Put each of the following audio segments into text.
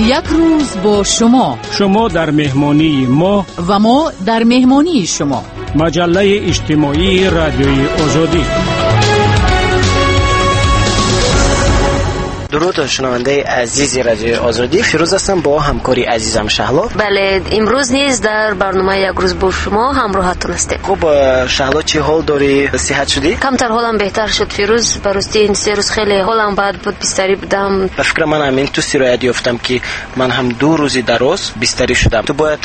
یک روز با شما در مهمانی ما و ما در مهمانی شما. مجله اجتماعی رادیوی آزادی. درود شنونده عزیز رادیوی آزادی، فیروز هستم با همکاری عزیزم شهلا. بله، امروز نیز در برنامه یک روز با شما همراهتون هستیم. خب شهلا، چی حال داری؟ صحت شدی؟ کمتر حالم بهتر شد فیروز. براستی این 3 روز خیلی حالم بد بود، بستری بودم. به فکر من همین تو سرایت یافتم که من هم 2 روزی دراز بستری شدم. تو باید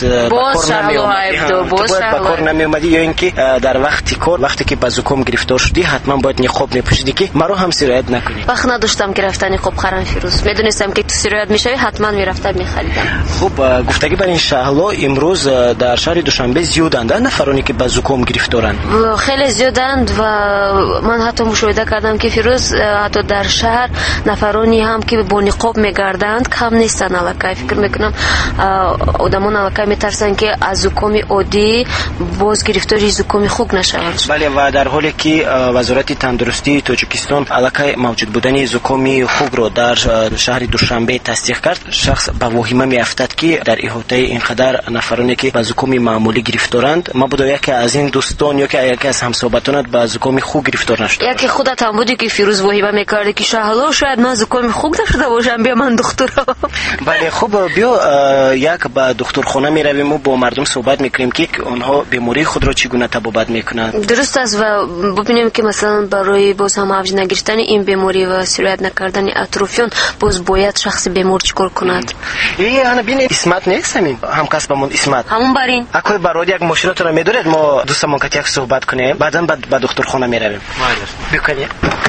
به کار نمی اومدی یا اینکه در وقتی که با زکام گرفتار شدی حتما باید نقاب میپوشیدی که مرا هم سرایت نکنی. وقت نداشتم که رفتن نقاب خرم فیروز. میدونستم که تو سرایت میشوی حتما میرفتم میخریدم. خب گفتگی بر این شهلا، امروز در شهر دوشنبه زیادند نفرانی که با زکام گرفتارند. خیلی زیادند و من حتی مشاهده کردم که فیروز حتی در شهر نفرانی هم که با نقاب میگردند کم نیستن. الکی فکر میکنم آدمان الکی میترسن که از زکام عادی باز گرفتاری زکام خوب نشوند. بله، و در حالی که وزارت تندرستی تاجیکستان الکی موجود بودن زکام خوب رو در شهر دوشنبه تصدیق کرد، شخص به واهمه میافتد که در احاطه اینقدر نفرانی که با زکام معمولی گرفتارند مبادا یکی از این دوستان یا که یکی از همسایباتانت با زکام خوب گرفتار نشد. یکی خودت هم بودی که فیروز واهمه میکردی که شهلا شاید من زکام خوب نشده باشم، بیا من دکترم. بله، خب بیا یک به دکترخانه میرویم و با مردم صحبت میکنیم که اونها بیماری خود را چگونه تبابت میکنند. درست است و ببینیم که مثلا برای باز هم اوج نگرفتن این بیماری و سرایت نکردن اطرافیان باز باید شخص بیمار چیکار کند. انا بین اسمت نیست، هم کسبمون اسمت همون برین اکوی برای یک مشکلات را میدونید ما دوستمون که یک صحبت کنیم بعداً به دکترخانه میرویم. بکنید.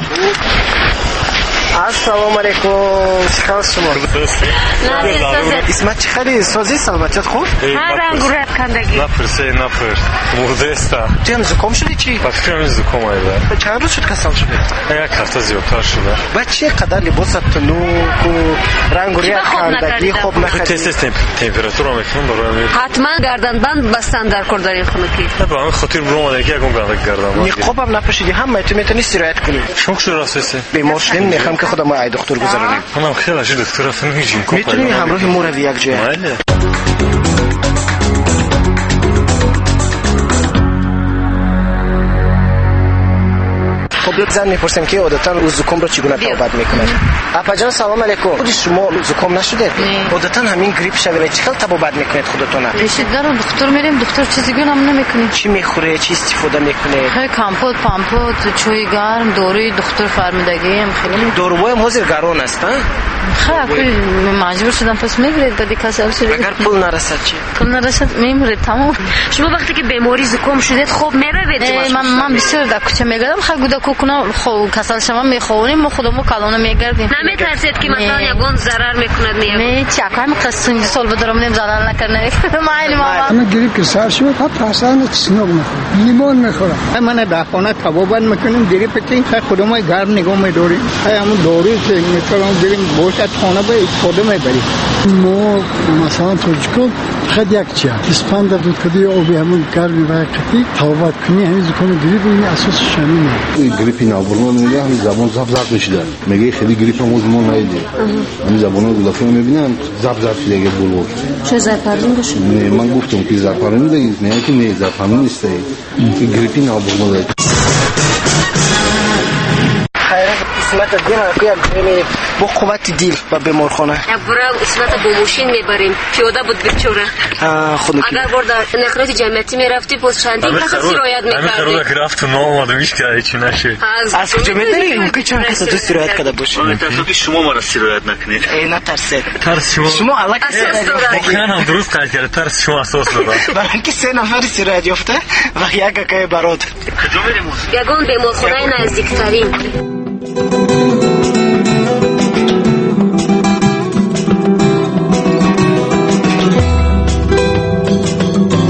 السلام علیکم. چیکار شما؟ اسمت چخری سازی سلامتیت خوب؟ هر رنگ و رد کندگی. نفرس مرده است. تو هم زکام شدی چی؟ وقتی هم زکام آیده. چند روز شد کسل شده؟ یک هفته زیادتر شده. و چه قدر لباست نوک و رنگ و رد کندگی خوب نخدی؟ تست تمپراتور هم میکنم برای حتما گردن بند بستن در کار دارین خونه کی؟ نه به همین خاطر برام که یکم گردن. نقاب هم نپوشیدی هم میتونی استراحت کنی. شوک شده راست. بیمار شدیم میخوام که خودم ای دکتر گذارونیم. منم خیلی از دکتر رفتم میگیم. میتونی همراه ما رو یک جای. بله. خب زن میپرسیم که عادتا روز زکام رو چگونه تبابت میکنن. اپا جان سلام علیکم. خود شما زکام نشده؟ عادتا همین گریپ شوید چیکار تبابت میکنید خودتون؟ رشیدگار دکتر میریم، دکتر چیزی گون هم نمیکنه. چی میخوره؟ چی استفاده میکنه؟ خیلی کامپوت، پامپوت، چای گرم، داروی دکتر فرمودگی هم خیلی. داروهای هم حاضر گران است ها؟ خیلی مجبور شدم پس میگیرید بعد کسل شد. اگر پول نرسد چی؟ پول نرسد میمیرید تمام. شما وقتی که بیماری زکام شدید خوب میروید؟ من بسیار در کوچه میگردم، خیلی گودا کنم خب کسل شما میخوریم ما خودمو کلانو میگردیم. نمیترسید که مثلا یگون ضرر میکند می چاکای مقصد سال بدرم ضرر نکنه. من گریپ که سر شد حتی اصلا سنوب میخورم، لیمون میخورم. من در خانه تبابت میکنیم گریپ که خودمو گرم نگاه میداریم. همون داروی که مثلا بریم باشد خانه به استفاده میبریم. ما مثلا توجکو خد یک چیه اسپند بود کدی آبی همون گرمی و قطعی تبابت کنی همین زکام گریپ این اساس شمینه. گریپ نابرمان میگه همین زبان زب میشیدن میگه خیلی گریپ هم ما ندیدیم. همین زبانو گلافی میبینن زب شده بولور. چه زرپرین باشه؟ نه من گفتم که زرپرین دیگه نه که نه زرپرین نیست. این گریپ نابرمان اسمت دیگه که با قوت دیل با بیمارخانه. برای اسمت با ماشین میبریم. پیاده بود بیچاره. اگر برد نقلیه جمعیتی میرفتی پس چندین کس سرایت میکردی. همین که رفت تو ناماده میش که هیچی نشه. از کجا میدونی ممکن چند کس تو سرایت کرده باشه؟ ترسو که شما ما را سرایت نکنید. نه ترسید. ترس شما الک واقعا هم درست قید کرده. ترس شما اساس داره. برای اینکه 3 نفر سرایت یافته و یک که برات. کجا میریم؟ یگان بیمارخانه نزدیکترین.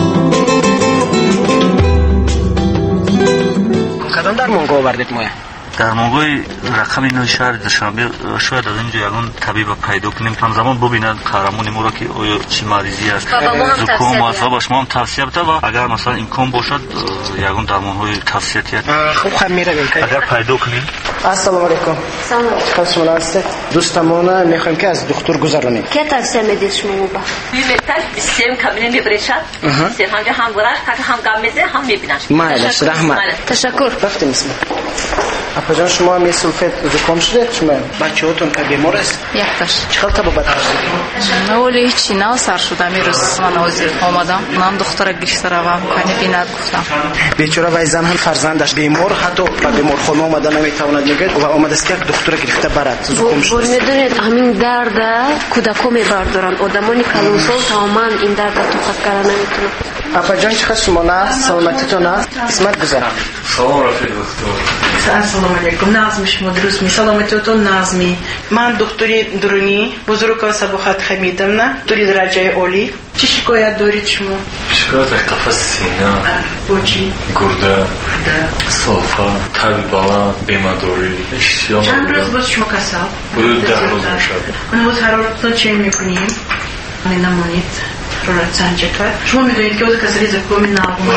کدام درمان آوردید ما؟ درمانگاه رقم اینو شهر دوشنبه شاید از اینجا یگان طبیب پیدا کنیم همزمان ببینن قهرمان ما را که آیا چی مریضی است زکام است و باش ما هم توصیه بده و اگر مثلا امکان باشد یگان درمانهای توصیه‌ای خوب میرویم اگر پیدا کنیم. السلام علیکم. سلام. شما هستید دوستمون میخوایم که از دکتر گذرونیم. که توصیه میدید شما با میمتر سیم کابینه میبرشد سیم هم براش که هم گامیزه هم میبینن. مایلش رحمت. تشکر. وقتی میسم. اپا جان شما می سلفت زکام شده شما بچه‌هاتون که بیمار است یکتاش چقدر تبابت هستید؟ اولی هیچی نه سر شدم میروز من آزیر آمدم من دختر گشتر روم کنی بیند گفتم بیچاره وای زن هم فرزندش بیمار حتی به بیمار خانه آمده نمیتواند میگه و آمده است که دکتر گرفته برات زکام شده میدونید همین درد کودکا میبردارن آدمانی کلونسال تماما این درد تو خود کردن نمیتونن. اپا جان چقدر شما نه سلامتیتون است اسمت گذارم. سلام رفیق دکتر. السلام علیکم. نازمی شما درست می سلامتیتون نازمی. من دکتری درونی بزرگ سبوخات حمیدم نه دکتری درجه عالی. چی شکایت دارید شما؟ شکایت قفس سینه بوچی گرده صافه تب بالا بیمه‌داری اشتیام چند روز بود شما کسل؟ حدود 10 روز میشد. اون بود حرارتتون چه میکنیم؟ نمونید حرارت سنجی کرد. شما میدونید که از کسری زکام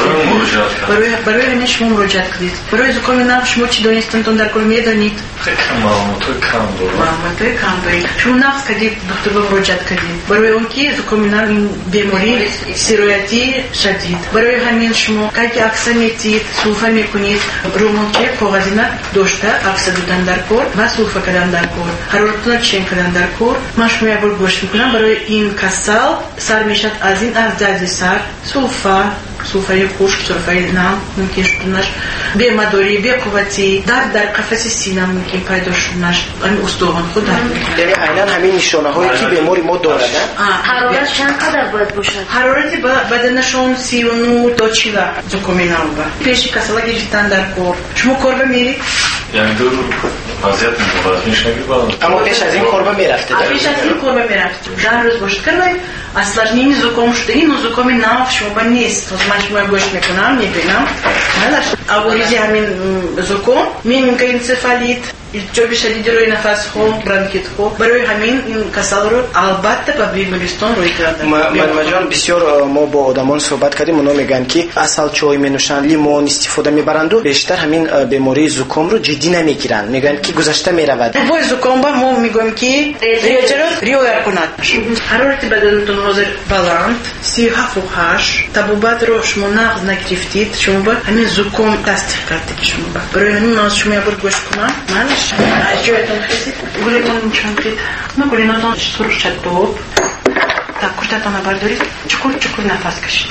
ناب برای همین شما مراجعت کردید. برای زکام ناب شما چی دانستنتون در کل میدونید؟ خیلی معلومات کم دارید. شما نقص کردید دکتر با مراجعت کردید. برای اون که زکام ناب این بیماری سیرویتی شدید. برای همین شما که اکسا میتید سوفه میکنید رومون که کاغذی داشته اکسا دادن در کور و سوفه کردن در کور حرارتتون چین کردن در کور من شما یه بار گوش میکنم برای این کسل سر میشد از این افزازی سر صوفه خشک صوفه نم ممکن شدنش بیمه‌داری بی‌قوتی در قفس سینه ممکن پیدا شدنش این استخوان خود در یعنی عیناً همین نشانه هایی که بیماری ما داره حرارت چند قدر باید باشد؟ حرارت بدنشون 39 تا 40 زکام نام پیش کسلا گرفتن در کور شما کور میرید یعنی دو وضعیت میشه اما پیش از این کور میرفته پیش از این کور میرفت در روز باشه کردن осложнение زکام شده این زکام ناف شما نیست من شما گوش میکنم میبینم اوریزی همین زکام میمونکه انسفالیت التهاب شدید روی نفس خون برانکیت خون برای همین این کسل رو البته به بیمارستان روی کردن مجان بسیار ما با آدمان صحبت کردیم اونا میگن که اصل چای مینوشن لیمون استفاده میبرند و بیشتر همین بیماری زکام رو جدی نمیگیرن میگن که گذشته میرود با زکام با ما میگم که ریاضت کنید حرارت بدنتون حاضر بالانت 37 و 8 تبوبات رو شما نقض نگرفتید شما با همین زکام تصدیق کردید شما برای همین من شما بر گوش کنم جایتون خیزید گلیتون چند ما گلیناتون سروش چطور так کشتتون بردارید چکور نفس کشید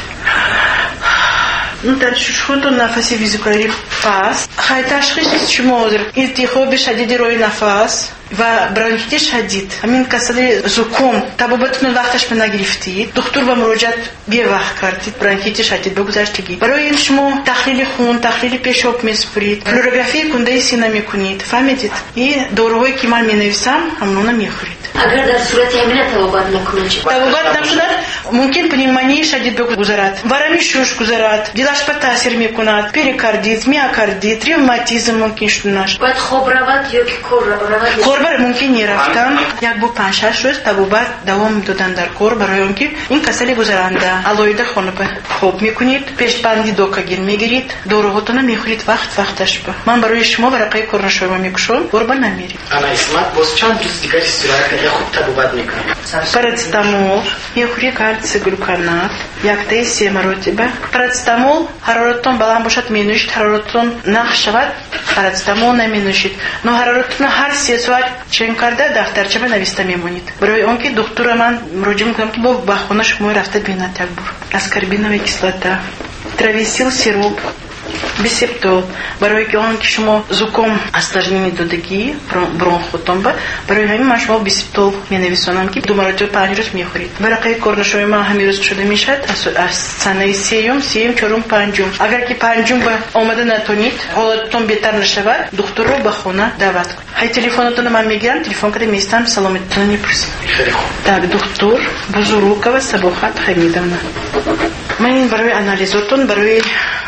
در خودتون نفسی ویزیکاری پس خیلی تشخیص شما حاضر التهاب شدید روی نفس و برانکیت شدید همین کسل زکام تبابتون وقتش به نگرفتید دکتر با مراجعت بی وقت کردید برانکیت شدید بگذاشتگی برای این شما تحلیل خون تحلیل پیشاب میسپرید فلوروگرافی کنده سینه میکنید فهمیدید این داروهایی که من مینویسم همونا میخورید اگر در صورت همین تبابت نکنه چی تبابت نشده ممکن پنیمونی شدید بگذارد ورمی شوش گذارد دلش به تاثیر میکند پریکاردیت میاکاردیت ریوماتیسم ممکن شدنش باید خوب رود یا که کور رود کور ممکن نرفتن یک بو 5-6 روز تبابت دوام دادن در کور برای اونکه این کسلی گذرانده الویده خونه خوب میکنید پیشبندی دوکاگین میگیرید داروهاتون میخورید وقتش به من برای شما ورقه کورنشویما میکشم قربان نمیرید انا اسمت باز چند روز دیگه استراحت خوب تبابت میکنم پارацетамол میخوری کالций глюконат یک تا 3 مرتبه پارацетамол حرارتتون بلند باشد مینوشید حرارتتون نقش شود پارацетамол نمینوشید نو حرارتتون هر 3 ساعت چین کرده دفترچه بنویسته میمونید برای اونکه دکتر من مراجعه میکنم که با خونه شما رفته بیند یک بار اسکاربینова کислота травесил сироп بیسپتول برای که اون که شما زکام осложнение دادگی برونخوتون با برای همین من شما بیسپتول مینویسونم که 2 مرتبه 5 روز میخورید برای کورنشویما همین روز شده میشد از سنه 3 4 5 اگر که 5 با اومده نتونید حالتون بهتر نشود دکتر رو به خونه دعوت کنید های تلفنتون من میگیرم تلفن کده میستم سلامتتون میپرسم خیلی خوب так دکتر بزرگова سبوخات حمیدовна من برای انالیزاتون برای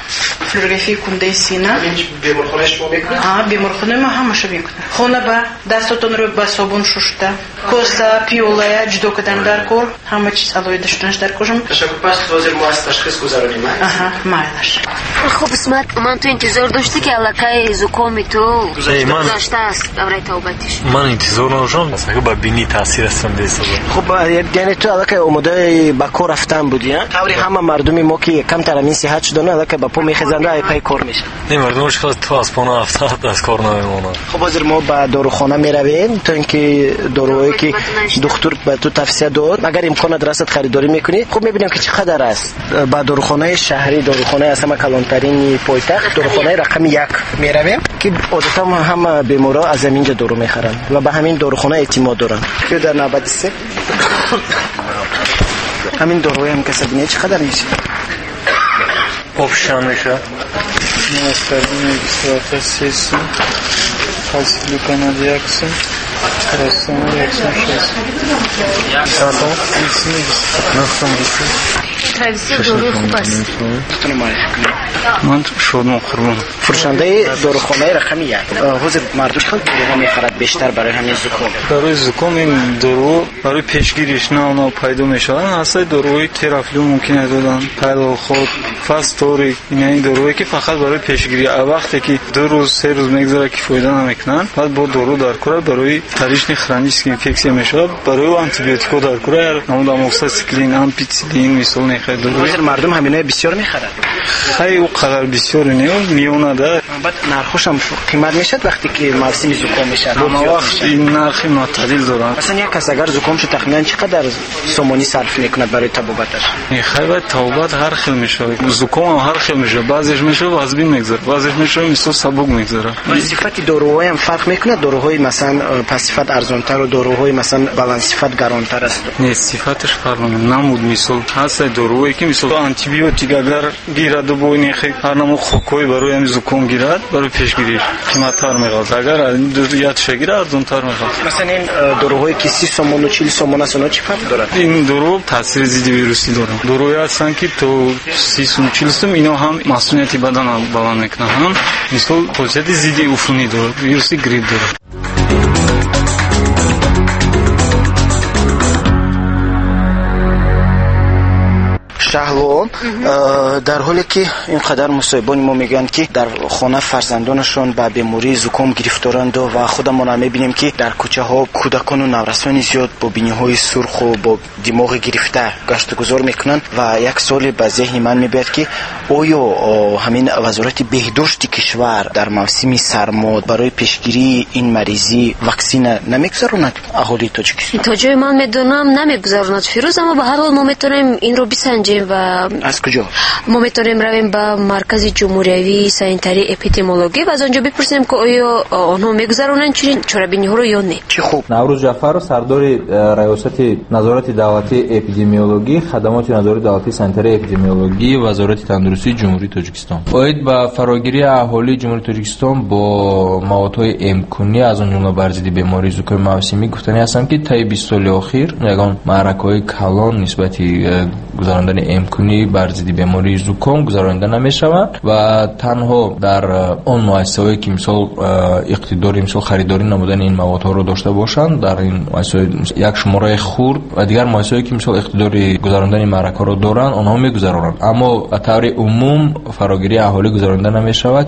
فلوروگرافی کنده سینه. بیمارخانه شما میکنه؟ بیمارخانه ما همش میکنه. خونه با دستتون رو با صابون شسته. کوسا پیوله جدو کردن در کار همه چیز علوی داشتنش در کارم. تشکر. پس حاضر ما از تشخیص گذارونیم. مایلش. خب اسمت من تو انتظار داشتی که علاقه زکام تو گذاشته است دوره توبتش. من انتظار نداشتم. اصلا با بینی تاثیر هستم دیسه. خب یعنی تو علاقه اومده با کار رفتن بودی ها؟ طوری همه مردمی ما که کم تر همین صحت شدن علاقه با پا میخزنده ای پای کار میشه. نه مردمش خاص تو از پا نرفته از کار نمیمونه. خب حاضر ما با داروخانه میرویم تا اینکه داروهایی که دکتر به تو توصیه داد اگر امکان درست خریداری میکنی خب میبینیم که چقدر است. با داروخانه شهری داروخانه از همه کلانترین پایتخت داروخانه رقم 1 میرویم که عادتا همه بیمارا از اینجا دارو میخرن و به همین داروخانه اعتماد دارن. که در نوبت سه همین داروی هم کسب نه چقدر میشه؟ آپشن میشه. Неоспоримый эксплуатация, фальсификанат яксон, расстановка яксон 6. Трависе дорои хуб аст. من شادمان قربان. فروشنده داروخانه رقم 1. حاضر مردم خیلی دارو میخرد بیشتر برای همین زکام. برای زکام این دارو برای پیشگیریش نه پیدا میشن. اصلا داروی ترافلو ممکنه دادن. پیدا خود فاستوری این دارویی که فقط برای پیشگیری. وقتی که 2 روز 3 روز میگذره که فایده نمیکنن بعد با دارو در کار برای تریشن خرانیسک اینفکسیا میشه برای آنتی بیوتیکو در کار نمود آموکسیسیکلین امپیسیلین مثال نخرد دارو. مردم همینا بسیار میخرن. خیلی قدر بسیار میونه ده. بعد نرخش هم قیمت میشه وقتی که موسم زکام میشه. اما وقت این نرخ معتدل دارن. مثلا یک کس اگر زکام شد تقریبا چقدر سومانی صرف میکنه برای تبابتش؟ خیلی تبابت هر خیل میشه. زکام هر خیل میشه. بعضیش میشه وزبین میگذره. بعضیش میشه مثل سبک میگذره. صفت داروهای هم فرق میکنه. داروهای مثلا پس صفت ارزانتر و داروهای مثلا بالانس صفت گرانتر است. نه صفتش فرق نمیکنه. نمود مثال هست داروهایی که مثال آنتی بیوتیک اگر گیرد و بوینی خیلی هر نوع خوکوی برای همین زکام گیرد برای پیشگیریش قیمت‌تر می‌خواد. اگر یاد شگیره ارزان‌تر می‌خواد. مثلا این داروهایی که 30 سومون و 40 سومون است چی فرق داره؟ این دارو تاثیر ضد ویروسی داره. داروهایی هستن که تو 30 سوم 40 سوم اینا هم مسئولیت بدن بالا میکنن. هم مثل خاصیت ضد عفونی داره. ویروسی گریپ داره. شهلو در حالی که اینقدر مصاحبان ما میگن که در خانه فرزندانشون با بیماری زکام گرفتارند و خودمون هم میبینیم که در کوچه ها کودکان و نورسان زیاد با بینی های سرخ و با دماغ گرفته گشت گذار میکنن و یک سال به ذهن من میاد که آیا همین وزارت بهداشت کشور در موسم سرما برای پیشگیری این مریضی واکسن نمیگذاروند اهالی تاجیکستان؟ تا جای من میدونم نمیگذاروند فیروز، اما به هر حال ما میتونیم این رو بسنجیم و از کجا؟ ما میتونیم رویم به مرکز جمهوری سانیتری اپیدمیولوژی و از آنجا بپرسیم که آیا آنها میگذارونن چنین چرابینی ها رو یا نه. چه خوب. نوروز جعفر سردار ریاست نظارت دولتی اپیدمیولوژی خدمات نظارت دولتی سانیتری اپیدمیولوژی وزارت تندرستی جمهوری تاجیکستان باید با فراگیری اهالی جمهوری تاجیکستان با موادهای امکانی از آن جمله بر ضد بیماری زکام موسمی گفتنی هستم که طی 20 سال اخیر یگان معرکه‌های کلان نسبتی گذراندن امکانی بر ضد بیماری زکام گذرانده نمی‌شود و تنها در آن مؤسسه‌ای که مثلا اقتداری مثلا خریداری نمودن این موادها رو داشته باشند در این مؤسسه یک شماره خرد و دیگر مؤسسه‌ای که مثلا اقتداری گذراندن معرکه رو دارند آنها می‌گذرانند، اما به طور عموم فراگیری اهالی گذرانده نمی‌شود.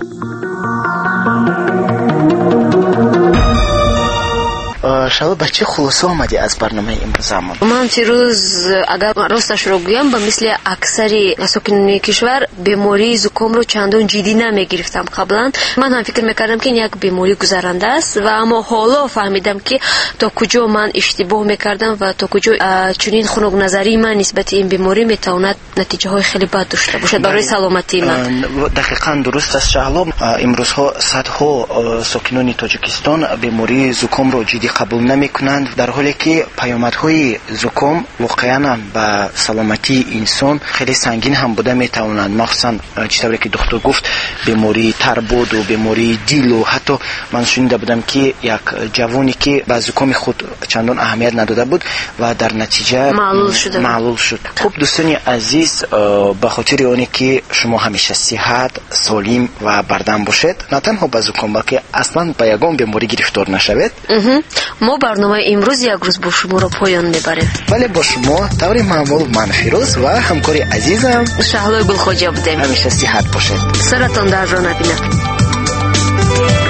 شما بچه خلاصه آمدی از برنامه امروز ما؟ من فیروز اگر راستش رو بگم به مثل اکثر ساکنان کشور بیماری زکام رو چندان جدی نمیگرفتم قبلا. من هم فکر میکردم که این یک بیماری گذرنده است و اما حالا فهمیدم که تا کجا من اشتباه میکردم و تا کجا چنین خنک نظری من نسبت این بیماری میتواند نتیجه های خیلی بد داشته باشد برای سلامتی من. دقیقاً درست است شهلا. امروز ها صدها ساکنان تاجیکستان بیماری زکام رو جدی قبول قبول نمیکنند، در حالی که پیامدهای زکام واقعا به سلامتی انسان خیلی سنگین هم بوده میتوانند، مخصوصا چطوری که دکتر گفت بیماری تربود و بیماری دل و حتی من شنیده بودم که یک جوانی که به زکام خود چندان اهمیت نداده بود و در نتیجه معلول شد. خب دوستان عزیز، به خاطر اونی که شما همیشه صحت سالم و بردم باشید، نه تنها به زکام بلکه اصلا به یگان بیماری گرفتار نشوید. ما برنامه امروز یک روز با شما را پایان میبریم. ولی با شما طور معمول من فیروز و همکاری عزیزم شهلا گلخوجا بودیم. همیشه صحت باشید. سرتان در را نبینه.